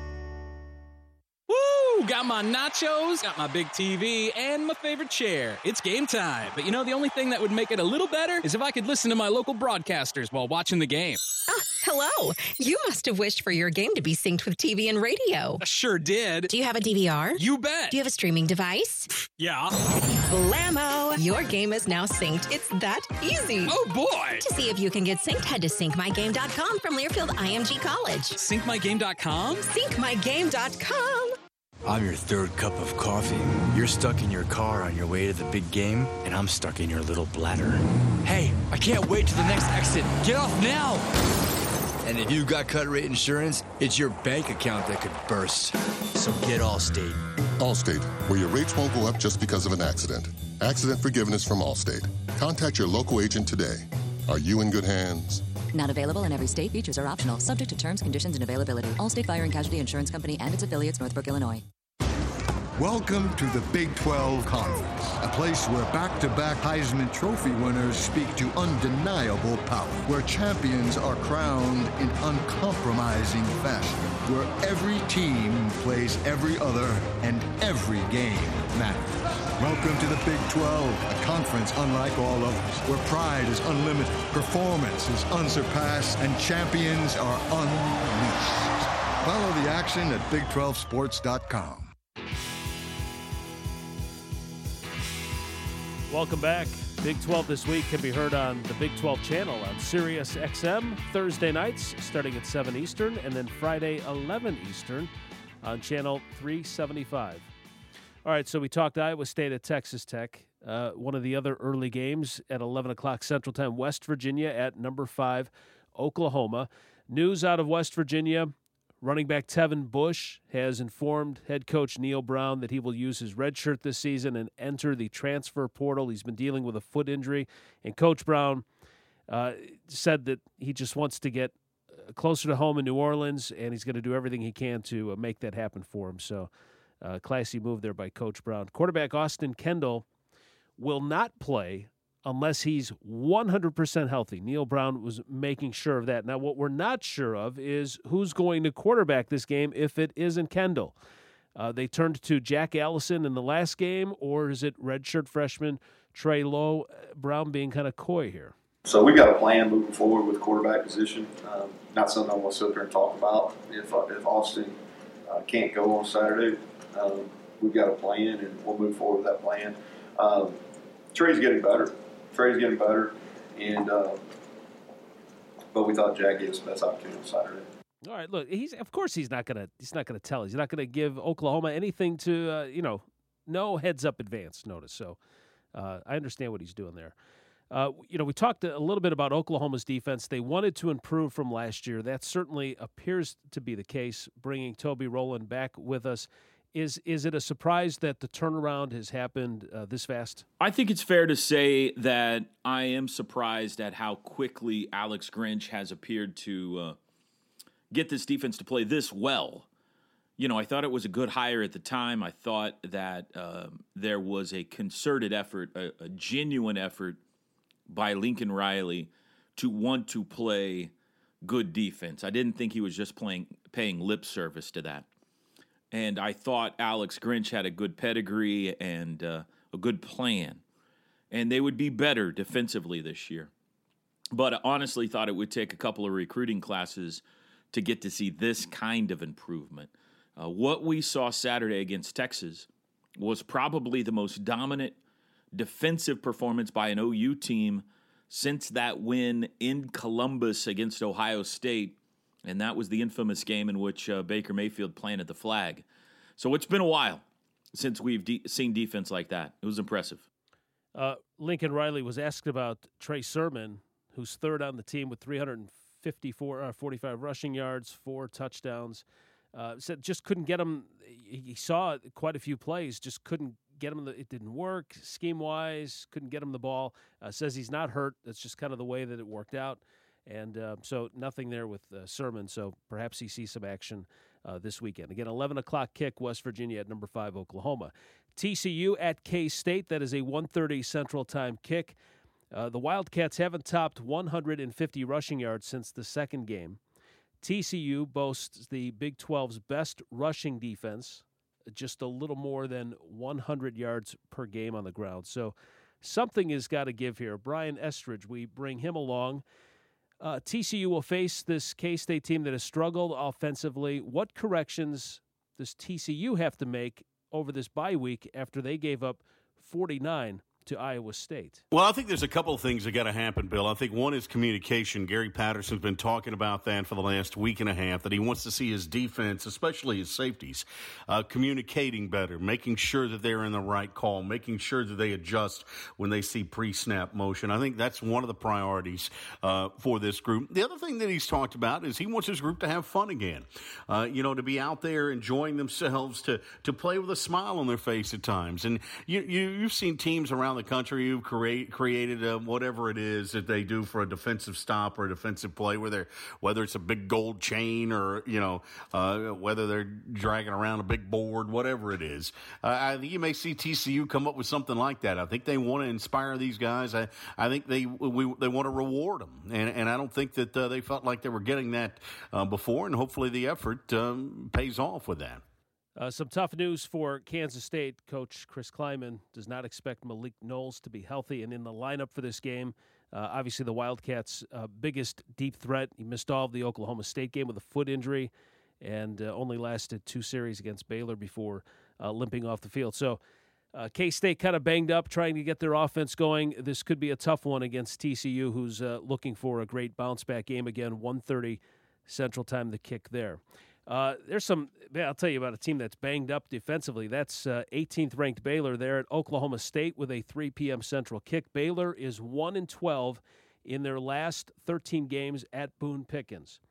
Woo! Got my nachos, got my big T V, and my favorite chair. It's game time. But you know, the only thing that would make it a little better is if I could listen to my local broadcasters while watching the game. Ah, hello. You must have wished for your game to be synced with T V and radio. I sure did. Do you have a D V R? You bet. Do you have a streaming device? Yeah. Blammo! Your game is now synced. It's that easy. Oh, boy. To see if you can get synced, head to sync my game dot com from Learfield I M G College. sync my game dot com? sync my game dot com. I'm your third cup of coffee. You're stuck in your car on your way to the big game, and I'm stuck in your little bladder. Hey, I can't wait to the next exit. Get off now! And if you've got cut rate insurance, it's your bank account that could burst. So get Allstate. Allstate, where your rates won't go up just because of an accident. Accident forgiveness from Allstate. Contact your local agent today. Are you in good hands? Not available in every state. Features are optional, subject to terms, conditions, and availability. Allstate Fire and Casualty Insurance Company and its affiliates, Northbrook, Illinois. Welcome to the Big twelve Conference, a place where back-to-back Heisman Trophy winners speak to undeniable power, where champions are crowned in uncompromising fashion, where every team plays every other and every game matters. Welcome to the Big twelve, a conference unlike all others, where pride is unlimited, performance is unsurpassed, and champions are unleashed. Follow the action at big twelve sports dot com. Welcome back. Big twelve This Week can be heard on the Big twelve channel on Sirius X M Thursday nights starting at seven Eastern, and then Friday eleven Eastern on channel three seventy-five. All right, so we talked Iowa State at Texas Tech. Uh, one of the other early games at eleven o'clock Central Time, West Virginia at number five, Oklahoma. News out of West Virginia. Running back Tevin Bush has informed head coach Neil Brown that he will use his red shirt this season and enter the transfer portal. He's been dealing with a foot injury, and Coach Brown uh, said that he just wants to get closer to home in New Orleans, and he's going to do everything he can to uh, make that happen for him. So Uh, classy move there by Coach Brown. Quarterback Austin Kendall will not play unless he's one hundred percent healthy. Neil Brown was making sure of that. Now, what we're not sure of is who's going to quarterback this game if it isn't Kendall. Uh, they turned to Jack Allison in the last game, or is it redshirt freshman Trey Lowe? Brown being kind of coy here. So we got a plan moving forward with quarterback position. Um, not something I want to sit there and talk about. If uh, if Austin uh, can't go on Saturday, um, we've got a plan, and we'll move forward with that plan. Um, Trey's getting better. Trey's getting better, and uh, but we thought Jack gave us the best opportunity on Saturday. All right, look, he's of course he's not gonna he's not gonna tell. He's not gonna give Oklahoma anything to uh, you know, no heads up advance notice. So uh, I understand what he's doing there. Uh, you know, we talked a little bit about Oklahoma's defense. They wanted to improve from last year. That certainly appears to be the case. Bringing Toby Rowland back with us. Is is it a surprise that the turnaround has happened uh, this fast? I think it's fair to say that I am surprised at how quickly Alex Grinch has appeared to uh, get this defense to play this well. You know, I thought it was a good hire at the time. I thought that uh, there was a concerted effort, a, a genuine effort by Lincoln Riley to want to play good defense. I didn't think he was just playing paying lip service to that. And I thought Alex Grinch had a good pedigree and uh, a good plan. And they would be better defensively this year. But I honestly thought it would take a couple of recruiting classes to get to see this kind of improvement. Uh, what we saw Saturday against Texas was probably the most dominant defensive performance by an O U team since that win in Columbus against Ohio State. And that was the infamous game in which uh, Baker Mayfield planted the flag. So it's been a while since we've de- seen defense like that. It was impressive. Uh, Lincoln Riley was asked about Trey Sermon, who's third on the team with three hundred fifty-four, uh, forty-five rushing yards, four touchdowns. Uh, said just couldn't get him. He saw quite a few plays, just couldn't get him. The, it didn't work scheme-wise, couldn't get him the ball. Uh, says he's not hurt. That's just kind of the way that it worked out. And uh, so nothing there with uh, Sermon, so perhaps he sees some action uh, this weekend. Again, eleven o'clock kick, West Virginia at number five, Oklahoma. T C U at K-State, that is a one thirty Central Time kick. Uh, the Wildcats haven't topped one hundred fifty rushing yards since the second game. T C U boasts the Big twelve's best rushing defense, just a little more than one hundred yards per game on the ground. So something has got to give here. Brian Estridge, we bring him along. Uh, T C U will face this K-State team that has struggled offensively. What corrections does T C U have to make over this bye week after they gave up forty-nine to Iowa State? Well, I think there's a couple of things that got to happen, Bill. I think one is communication. Gary Patterson's been talking about that for the last week and a half, that he wants to see his defense, especially his safeties, uh, communicating better, making sure that they're in the right call, making sure that they adjust when they see pre-snap motion. I think that's one of the priorities uh, for this group. The other thing that he's talked about is he wants his group to have fun again, uh, you know, to be out there enjoying themselves, to to play with a smile on their face at times. And you, you, you've seen teams around the country who've create, created uh, whatever it is that they do for a defensive stop or a defensive play, whether whether it's a big gold chain or, you know, uh, whether they're dragging around a big board, whatever it is. Uh, I think you may see T C U come up with something like that. I think they want to inspire these guys. I, I think they we, they want to reward them, and, and I don't think that uh, they felt like they were getting that uh, before, and hopefully the effort um, pays off with that. Uh, some tough news for Kansas State. Coach Chris Kleiman does not expect Malik Knowles to be healthy and in the lineup for this game. Uh, obviously, the Wildcats' uh, biggest deep threat. He missed all of the Oklahoma State game with a foot injury and uh, only lasted two series against Baylor before uh, limping off the field. So uh, K-State kind of banged up, trying to get their offense going. This could be a tough one against T C U, who's uh, looking for a great bounce-back game again, one thirty Central Time, the kick there. Uh, there's some, man, I'll tell you about a team that's banged up defensively. That's uh, eighteenth ranked Baylor there at Oklahoma State with a three p.m. Central kick. Baylor is one and twelve in their last thirteen games at Boone Pickens.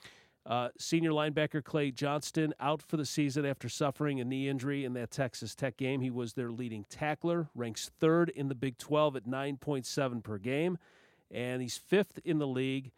Uh, senior linebacker Clay Johnston out for the season after suffering a knee injury in that Texas Tech game. He was their leading tackler, ranks third in the Big twelve at nine point seven per game, and he's fifth in the league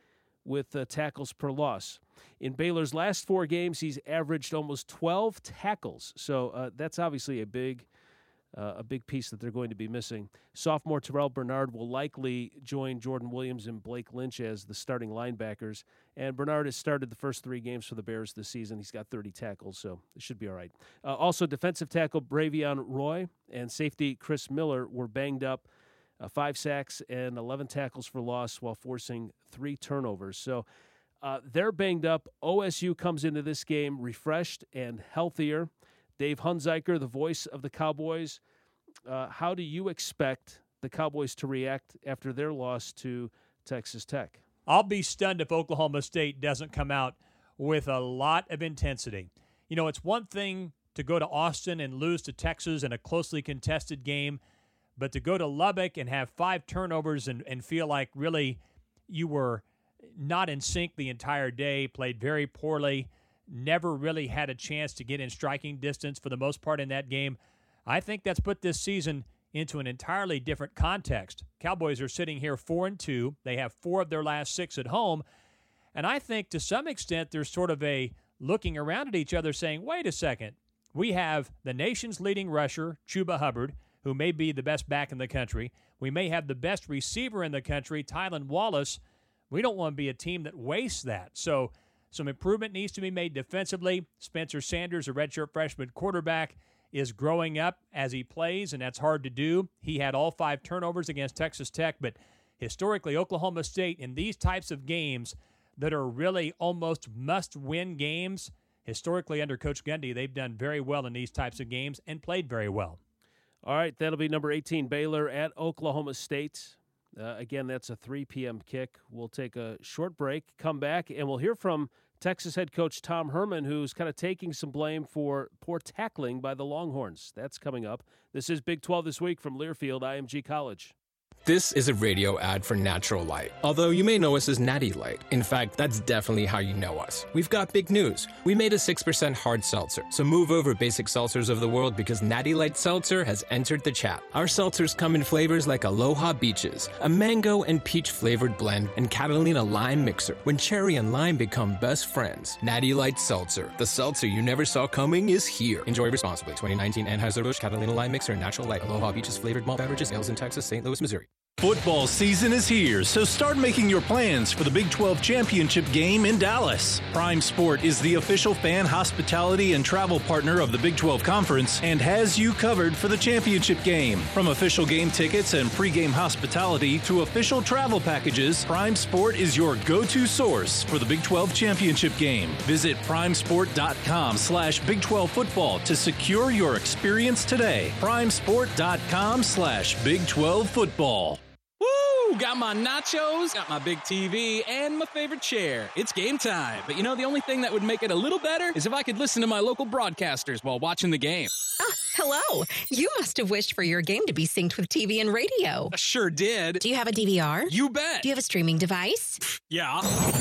with uh, tackles per loss. In Baylor's last four games, he's averaged almost twelve tackles. So uh, that's obviously a big uh, a big piece that they're going to be missing. Sophomore Terrell Bernard will likely join Jordan Williams and Blake Lynch as the starting linebackers. And Bernard has started the first three games for the Bears this season. He's got thirty tackles, so it should be all right. Uh, also, defensive tackle Bravion Roy and safety Chris Miller were banged up. Uh, five sacks and eleven tackles for loss while forcing three turnovers. So uh, they're banged up. O S U comes into this game refreshed and healthier. Dave Hunziker, the voice of the Cowboys, uh, how do you expect the Cowboys to react after their loss to Texas Tech? I'll be stunned if Oklahoma State doesn't come out with a lot of intensity. You know, it's one thing to go to Austin and lose to Texas in a closely contested game, but to go to Lubbock and have five turnovers and, and feel like really you were not in sync the entire day, played very poorly, never really had a chance to get in striking distance for the most part in that game, I think that's put this season into an entirely different context. Cowboys are sitting here four and two. They have four of their last six at home. And I think to some extent there's sort of a looking around at each other saying, wait a second, we have the nation's leading rusher, Chuba Hubbard, who may be the best back in the country. We may have the best receiver in the country, Tylan Wallace. We don't want to be a team that wastes that. So some improvement needs to be made defensively. Spencer Sanders, a redshirt freshman quarterback, is growing up as he plays, and that's hard to do. He had all five turnovers against Texas Tech, but historically, Oklahoma State in these types of games that are really almost must-win games, historically under Coach Gundy, they've done very well in these types of games and played very well. All right, that'll be number eighteen, Baylor at Oklahoma State. Uh, again, that's a three p.m. kick. We'll take a short break, come back, and we'll hear from Texas head coach Tom Herman, who's kind of taking some blame for poor tackling by the Longhorns. That's coming up. This is Big twelve This Week from Learfield I M G College. This is a radio ad for Natural Light. Although you may know us as Natty Light. In fact, that's definitely how you know us. We've got big news. We made a six percent hard seltzer. So move over basic seltzers of the world because Natty Light Seltzer has entered the chat. Our seltzers come in flavors like Aloha Beaches, a mango and peach flavored blend, and Catalina Lime Mixer. When cherry and lime become best friends. Natty Light Seltzer. The seltzer you never saw coming is here. Enjoy responsibly. twenty nineteen Anheuser-Busch Catalina Lime Mixer and Natural Light Aloha Beaches flavored malt beverages. Ales in Texas, Saint Louis, Missouri. Football season is here, so start making your plans for the Big twelve Championship game in Dallas. Prime Sport is the official fan hospitality and travel partner of the Big twelve Conference and has you covered for the championship game. From official game tickets and pregame hospitality to official travel packages, Prime Sport is your go-to source for the Big twelve Championship game. Visit primesport.com slash Big 12 football to secure your experience today. primesport.com slash Big 12 football. Woo! Got my nachos, got my big T V, and my favorite chair. It's game time. But you know, the only thing that would make it a little better is if I could listen to my local broadcasters while watching the game. Ah, hello. You must have wished for your game to be synced with T V and radio. I sure did. Do you have a D V R? You bet. Do you have a streaming device? Yeah.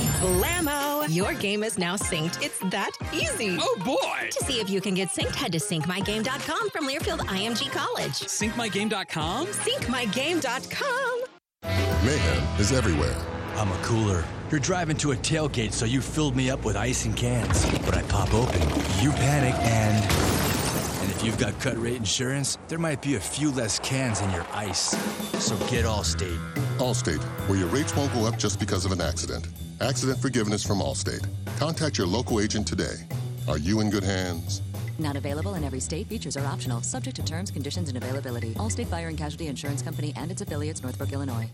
Blammo! Your game is now synced. It's that easy. Oh, boy. To see if you can get synced, head to sync my game dot com from Learfield I M G College. sync my game dot com? sync my game dot com. Mayhem is everywhere. I'm a cooler. You're driving to a tailgate, so you filled me up with ice and cans. But I pop open, you panic, and... And if you've got cut rate insurance, there might be a few less cans in your ice. So get Allstate. Allstate, where your rates won't go up just because of an accident. Accident forgiveness from Allstate. Contact your local agent today. Are you in good hands? Not available in every state. Features are optional, subject to terms, conditions, and availability. Allstate Fire and Casualty Insurance Company and its affiliates, Northbrook, Illinois.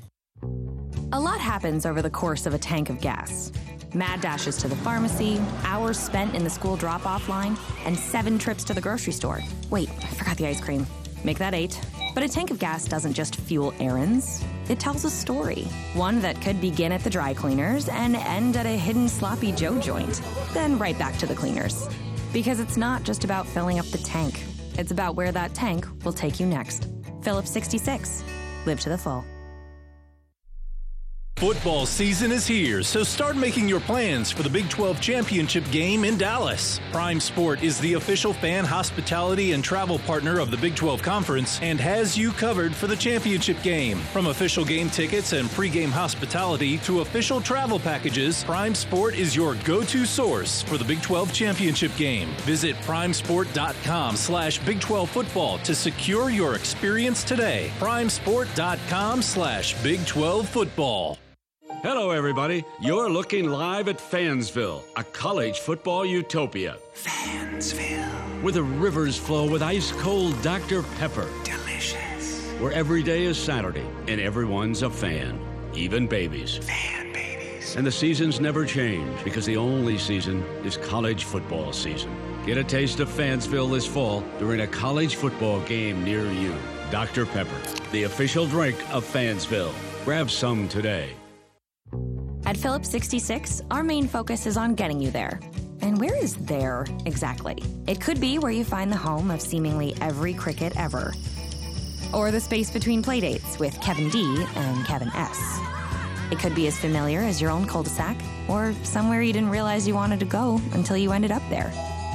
A lot happens over the course of a tank of gas. Mad dashes to the pharmacy, hours spent in the school drop-off line, and seven trips to the grocery store. Wait, I forgot the ice cream. Make that eight. But a tank of gas doesn't just fuel errands. It tells a story. One that could begin at the dry cleaners and end at a hidden Sloppy Joe joint. Then right back to the cleaners. Because it's not just about filling up the tank. It's about where that tank will take you next. Phillips sixty-six. Live to the full. Football season is here, so start making your plans for the Big twelve Championship game in Dallas. Prime Sport is the official fan hospitality and travel partner of the Big twelve Conference and has you covered for the championship game. From official game tickets and pregame hospitality to official travel packages, Prime Sport is your go-to source for the Big twelve Championship game. Visit primesport.com slash Big 12 football to secure your experience today. primesport.com slash Big 12 football. Hello, everybody. You're looking live at Fansville, a college football utopia. Fansville. Where the rivers flow with ice-cold Doctor Pepper. Delicious. Where every day is Saturday and everyone's a fan, even babies. Fan babies. And the seasons never change because the only season is college football season. Get a taste of Fansville this fall during a college football game near you. Doctor Pepper, the official drink of Fansville. Grab some today. At Phillips sixty-six, our main focus is on getting you there. And where is there exactly? It could be where you find the home of seemingly every cricket ever. Or the space between playdates with Kevin D and Kevin S. It could be as familiar as your own cul-de-sac, or somewhere you didn't realize you wanted to go until you ended up there.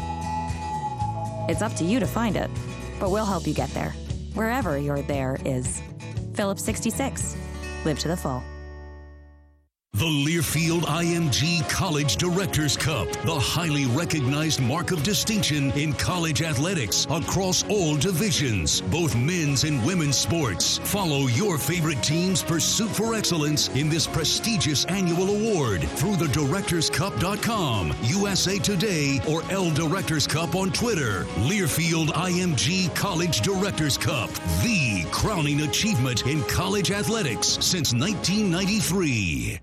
It's up to you to find it, but we'll help you get there, wherever your there is. Phillips sixty-six. Live to the full. The Learfield I M G College Directors Cup, the highly recognized mark of distinction in college athletics across all divisions, both men's and women's sports. Follow your favorite team's pursuit for excellence in this prestigious annual award through the directors cup dot com, U S A Today, or L Directors Cup on Twitter. Learfield I M G College Directors Cup, the crowning achievement in college athletics since nineteen ninety-three.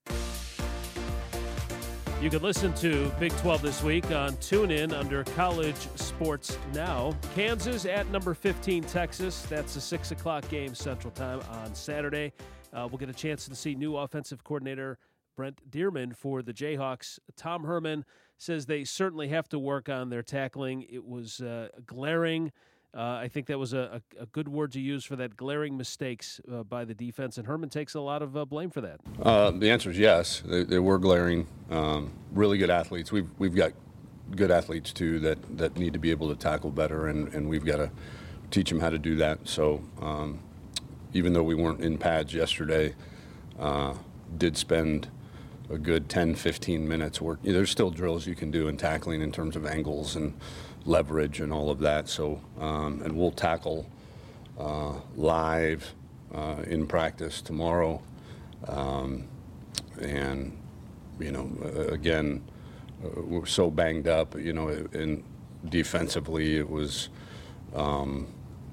You can listen to Big twelve this week on TuneIn under College Sports Now. Kansas at number fifteen, Texas. That's a six o'clock game Central Time on Saturday. Uh, we'll get a chance to see new offensive coordinator Brent Dearman for the Jayhawks. Tom Herman says they certainly have to work on their tackling. It was uh, glaring. Uh, I think that was a, a, a good word to use for that, glaring mistakes uh, by the defense, and Herman takes a lot of uh, blame for that. Uh, the answer is yes. They, they were glaring. Um, really good athletes. We've we've got good athletes too that, that need to be able to tackle better, and, and we've got to teach them how to do that. So um, even though we weren't in pads yesterday, uh, did spend a good ten, fifteen minutes work. You know, there's still drills you can do in tackling in terms of angles and leverage and all of that. So, um, and we'll tackle uh, live uh, in practice tomorrow. Um, and, you know, uh, again, uh, we're so banged up, you know, and defensively it was um,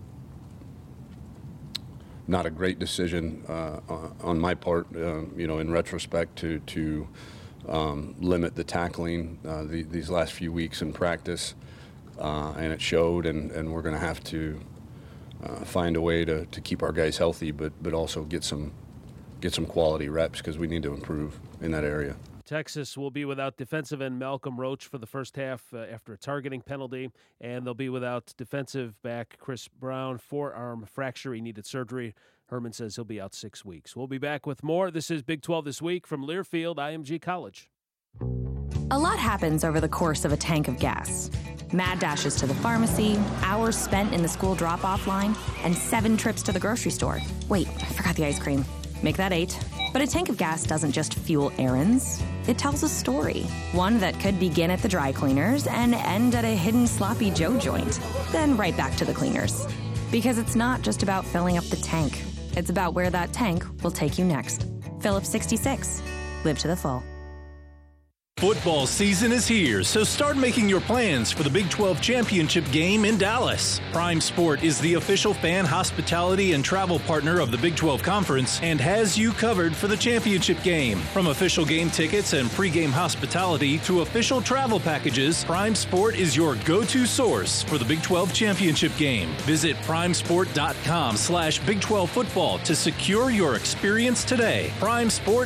not a great decision uh, on my part, uh, you know, in retrospect to, to um, limit the tackling uh, the, these last few weeks in practice. Uh, and it showed, and, and we're going to have to uh, find a way to, to keep our guys healthy, but but also get some get some quality reps because we need to improve in that area. Texas will be without defensive end Malcolm Roach for the first half uh, after a targeting penalty, and they'll be without defensive back Chris Brown, forearm fracture. He needed surgery. Herman says he'll be out six weeks. We'll be back with more. This is Big twelve This Week from Learfield I M G College. A lot happens over the course of a tank of gas. Mad dashes to the pharmacy, hours spent in the school drop-off line, and seven trips to the grocery store. Wait, I forgot the ice cream. Make that eight. But a tank of gas doesn't just fuel errands. It tells a story. One that could begin at the dry cleaners and end at a hidden Sloppy Joe joint. Then right back to the cleaners. Because it's not just about filling up the tank. It's about where that tank will take you next. Phillips sixty-six. Live to the full. Football season is here, so start making your plans for the Big twelve Championship game in Dallas. Prime Sport is the official fan hospitality and travel partner of the Big twelve Conference and has you covered for the championship game. From official game tickets and pregame hospitality to official travel packages, Prime Sport is your go-to source for the Big twelve Championship game. Visit primesport.com slash Big 12 football to secure your experience today.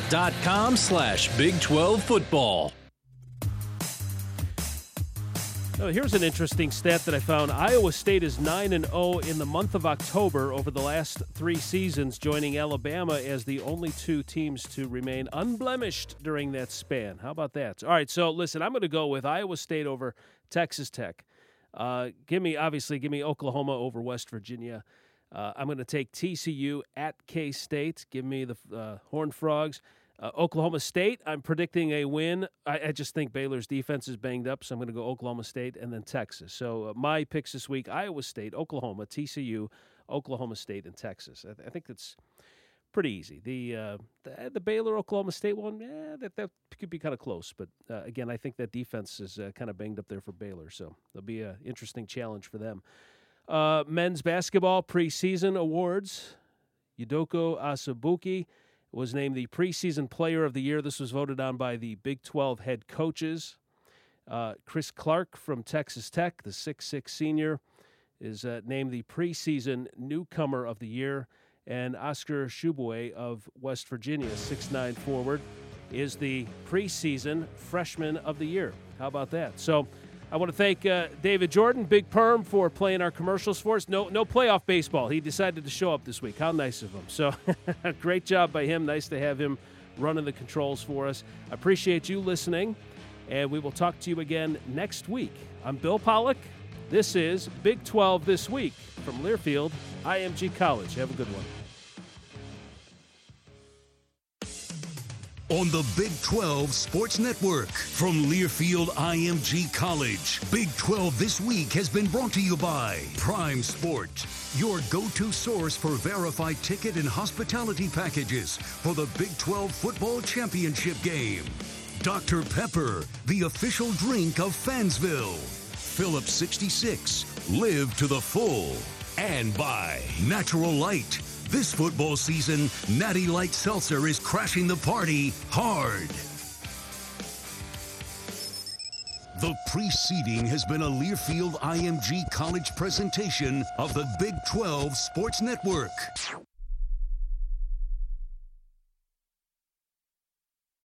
primesport.com slash Big 12 football. Oh, here's an interesting stat that I found. Iowa State is nine and oh in the month of October over the last three seasons, joining Alabama as the only two teams to remain unblemished during that span. How about that? All right, so listen, I'm going to go with Iowa State over Texas Tech. Uh, give me, obviously, give me Oklahoma over West Virginia. Uh, I'm going to take T C U at K-State. Give me the uh, Horned Frogs. Uh, Oklahoma State, I'm predicting a win. I, I just think Baylor's defense is banged up, so I'm going to go Oklahoma State and then Texas. So uh, my picks this week, Iowa State, Oklahoma, T C U, Oklahoma State, and Texas. I, th- I think that's pretty easy. The uh, the, the Baylor-Oklahoma State one, yeah, that, that could be kind of close. But, uh, again, I think that defense is uh, kind of banged up there for Baylor, so there'll be an interesting challenge for them. Uh, men's basketball preseason awards, Udoka Azubuike was named the preseason player of the year. This was voted on by the Big twelve head coaches. Uh, Chris Clark from Texas Tech, the six six senior, is uh, named the preseason newcomer of the year. And Oscar Tshiebwe of West Virginia, six nine forward, is the preseason freshman of the year. How about that? So I want to thank uh, David Jordan, Big Perm, for playing our commercials for us. No, no playoff baseball. He decided to show up this week. How nice of him. So great job by him. Nice to have him running the controls for us. I appreciate you listening, and we will talk to you again next week. I'm Bill Pollock. This is Big twelve This Week from Learfield I M G College. Have a good one. On the Big twelve Sports Network from Learfield I M G College. Big twelve This Week has been brought to you by Prime Sport, your go-to source for verified ticket and hospitality packages for the Big twelve Football Championship game. Doctor Pepper, the official drink of Fansville. Phillips sixty-six, live to the full. And by Natural Light. This football season, Natty Light Seltzer is crashing the party hard. The preceding has been a Learfield I M G College presentation of the Big twelve Sports Network.